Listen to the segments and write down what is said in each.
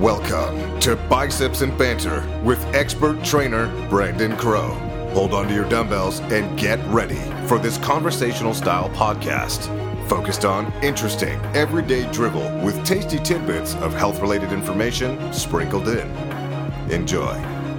Welcome to Biceps and Banter with expert trainer Brandon Crow. Hold on to your dumbbells and get ready for this conversational style podcast focused on interesting, everyday drivel with tasty tidbits of health-related information sprinkled in. Enjoy.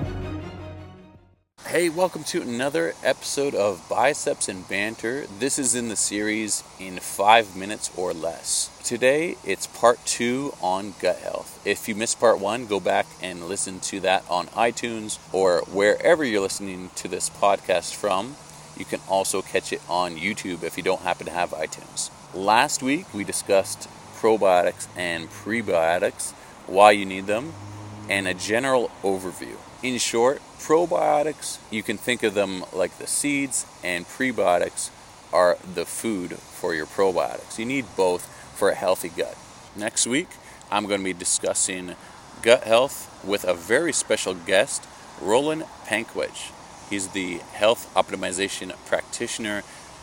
Hey, welcome to another episode of Biceps and Banter. This is in the series in 5 minutes or less. Today, it's part 2 on gut health. If you missed part 1, go back and listen to that on iTunes or wherever you're listening to this podcast from. You can also catch it on YouTube if you don't happen to have iTunes. Last week, we discussed probiotics and prebiotics, why you need them, and a general overview. In short, probiotics, you can think of them like the seeds, and prebiotics are the food for your probiotics. You need both for a healthy gut. Next week, I'm going to be discussing gut health with a very special guest, Roland Pankwitch. He's the health optimization practitioner,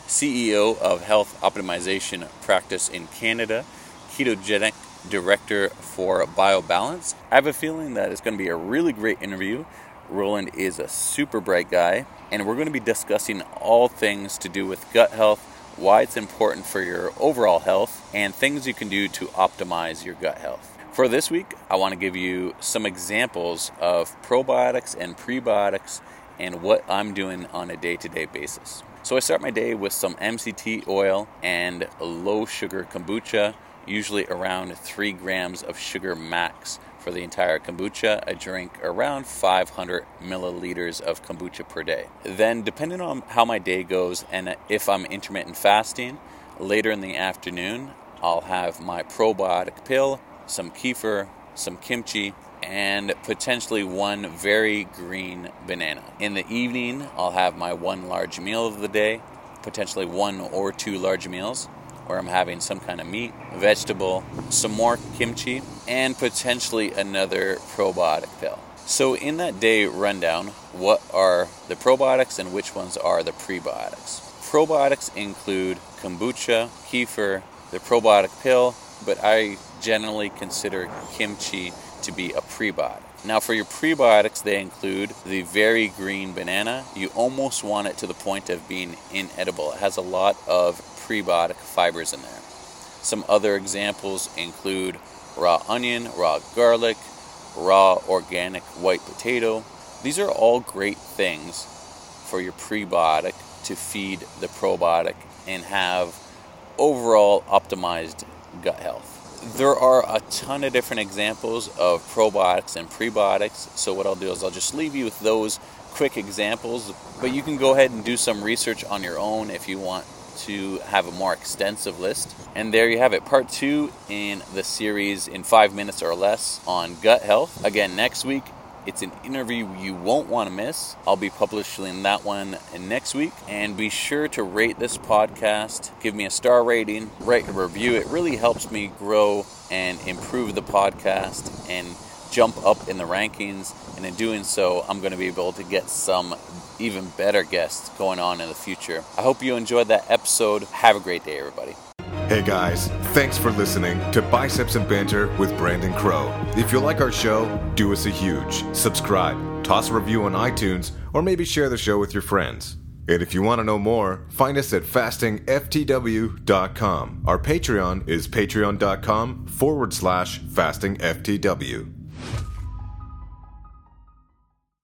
CEO of Health Optimization Practice in Canada, ketogenic director for BioBalance. I have a feeling that it's going to be a really great interview. Roland is a super bright guy, and we're going to be discussing all things to do with gut health, why it's important for your overall health, and things you can do to optimize your gut health. For this week, I want to give you some examples of probiotics and prebiotics and what I'm doing on a day-to-day basis. So I start my day with some MCT oil and low sugar kombucha, usually around 3 grams of sugar max for the entire kombucha. I drink around 500 milliliters of kombucha per day. Then, depending on how my day goes and if I'm intermittent fasting, later in the afternoon, I'll have my probiotic pill, some kefir, some kimchi, and potentially one very green banana. In the evening, I'll have my one large meal of the day, potentially 1 or 2 large meals, where I'm having some kind of meat, vegetable, some more kimchi, and potentially another probiotic pill. So in that day rundown, what are the probiotics and which ones are the prebiotics? Probiotics include kombucha, kefir, the probiotic pill, but I generally consider kimchi to be a prebiotic. Now for your prebiotics, they include the very green banana. You almost want it to the point of being inedible. It has a lot of prebiotic fibers in there. Some other examples include raw onion, raw garlic, raw organic white potato. These are all great things for your prebiotic to feed the probiotic and have overall optimized gut health. There are a ton of different examples of probiotics and prebiotics, so what I'll do is I'll just leave you with those quick examples, but you can go ahead and do some research on your own if you want to have a more extensive list. And there you have it, part 2 in the series in 5 minutes or less on gut health. Again, next week, it's an interview you won't want to miss. I'll be publishing that one next week. And be sure to rate this podcast. Give me a star rating, write a review. It really helps me grow and improve the podcast and jump up in the rankings. And in doing so, I'm going to be able to get some even better guests going on in the future. I hope you enjoyed that episode. Have a great day, everybody. Hey guys, thanks for listening to Biceps and Banter with Brandon Crow. If you like our show, do us a huge subscribe, toss a review on iTunes, or maybe share the show with your friends. And if you want to know more, find us at fastingftw.com. Our Patreon is patreon.com/fastingftw.